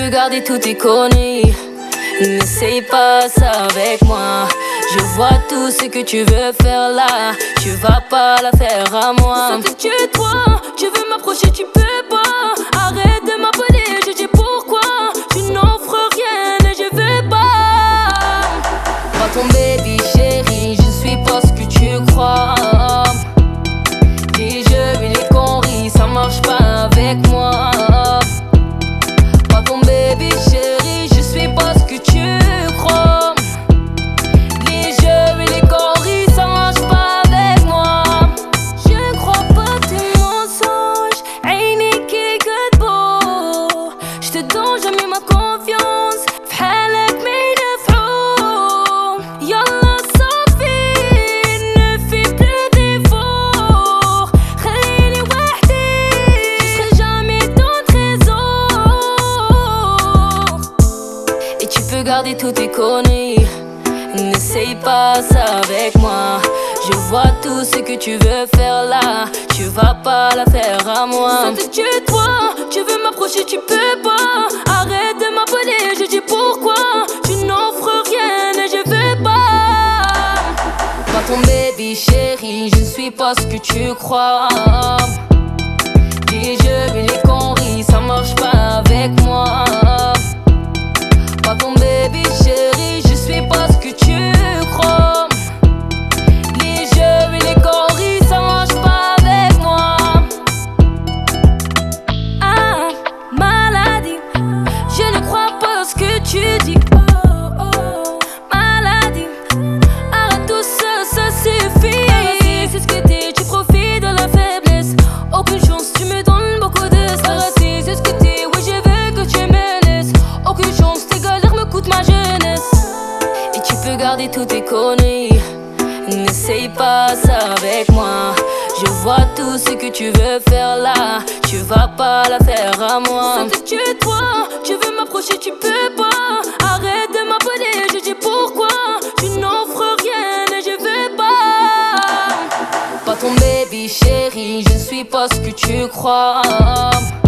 garder toutes tes conneries. N'essaye pas ça avec moi. Je vois tout ce que tu veux faire là. Tu vas pas la faire à moi. Ça te tue toi. Tu veux m'approcher, tu peux pas. Arrête de m'appeler, je dis pourquoi. Tu n'offres rien et je veux pas. Pas ton baby chérie, je suis pas ce que tu crois. Les jeux et les conneries, ça marche pas avec moi. Pas ton baby chérie, je suis pas ce que tu crois. Les jeux et les conneries, ça marche pas avec moi. Je crois pas tes mensonges. عينيك يكذبوا. Je te donne jamais ma confiance. فحالك ما ينفعوا. يلا صافي ne fais plus d'efforts. خليني وحدي. Je serai jamais ton trésor. Et tu peux garder toutes tes conneries. N'essaye pas ça avec moi. Je vois tout ce que tu veux faire là. Tu vas pas la faire à moi. Ça te tue toi. Tu veux m'approcher, tu peux pas. Arrête de m'appeler, je dis pourquoi. Tu n'offres rien et je veux pas. Pas ton baby chérie, je ne suis pas ce que tu crois. Les jeux et les conneries, ça marche pas avec moi. Pas ton baby chérie, je suis pas ce que tu crois. Les jeux et les conneries, ça marche pas avec moi. Ah, maladie. Je ne crois pas ce que tu dis. Oh, oh, maladie. Arrête tout ça, ça suffit. C'est ce que t'es, tu profites de la faiblesse. Aucune chance, tu me donnes beaucoup de stress. C'est ce que t'es, oui je veux que tu me laisses. Aucune chance, tes galères me coûtent ma jeunesse. Et tu peux garder toutes tes conneries. N'essaye pas ça avec moi. Je vois tout ce que tu veux faire là. Tu vas pas la faire à moi. Ça te tue toi. Tu veux m'approcher, tu peux pas. Arrête de m'appeler, je dis pourquoi. Tu n'offres rien et je veux pas. Pas ton baby chérie, je ne suis pas ce que tu crois.